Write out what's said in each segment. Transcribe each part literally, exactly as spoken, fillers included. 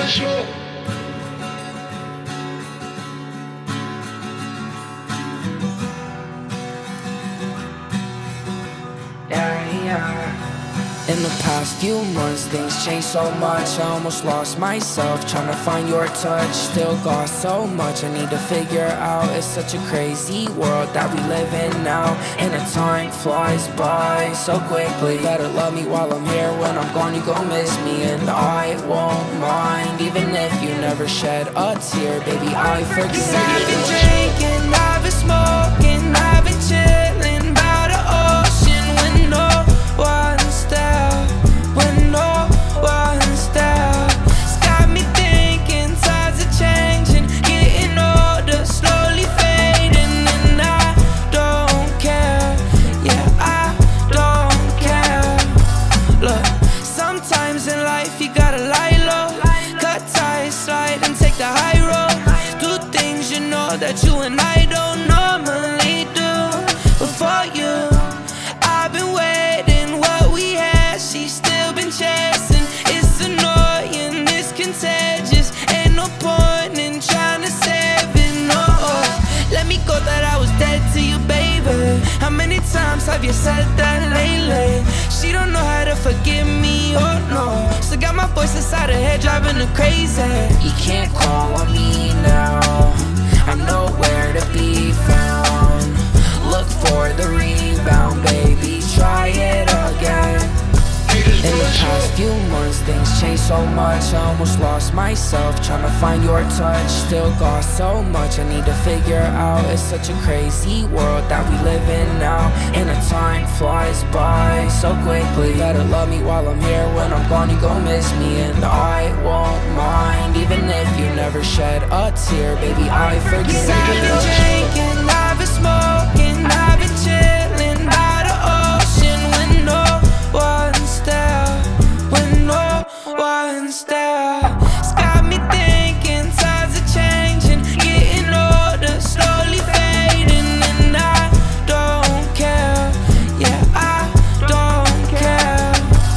show. Yeah, yeah. In the past few months, things changed so much. I almost lost myself trying to find your touch. Still got so much I need to figure out. It's such a crazy world that we live in now, and the time flies by so quickly. Better love me while I'm here. When I'm gone, you gon' miss me, and I won't mind. Even if you never shed a tear, baby, I forgive you. 'Cause I've been drinking, I've been smoking, I've been chilling by the ocean with no one's there, with no one's there. It's got me thinking times are changing, getting older, slowly fading, and I don't care, yeah, I don't care. Look, sometimes in life you gotta lie low, cut ties, slide and take the high road. Do things you know that you and I don't normally do. But for you, I've been waiting, what we had, she's still been chasing. It's annoying, it's contagious, ain't no point in trying to save it, no. Let me go that I was dead to you, baby. How many times have you said that lately? She don't know how to forgive me, oh no. So got my voice inside her head driving her crazy. You can't call on me now, I'm nowhere to be found. Look for the rebound, baby, try it again. In the past few months, things changed so much. I almost lost myself trying to find your touch. Still got so much I need to figure out. It's such a crazy world that we live in now, and the time flies by so quickly. Better love me while I'm here. When I'm gone, you gon' miss me, and I won't mind. Even if you never shed a tear, baby, I forgive you. 'Cause I've been drinking, I've been smoking, I've been chilling by the ocean with no one's there, with no one's there. It's got me thinking times are changing, getting older, slowly fading, and I don't care, yeah, I don't care.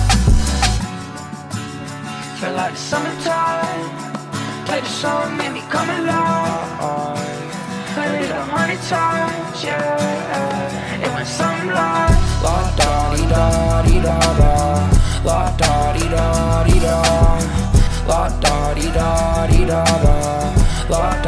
Feel like the summertime, play the song, made me come alive. Heard it a hundred times, yeah. It went something like la da di da di da da, la da di da di da, la da di da di da da, la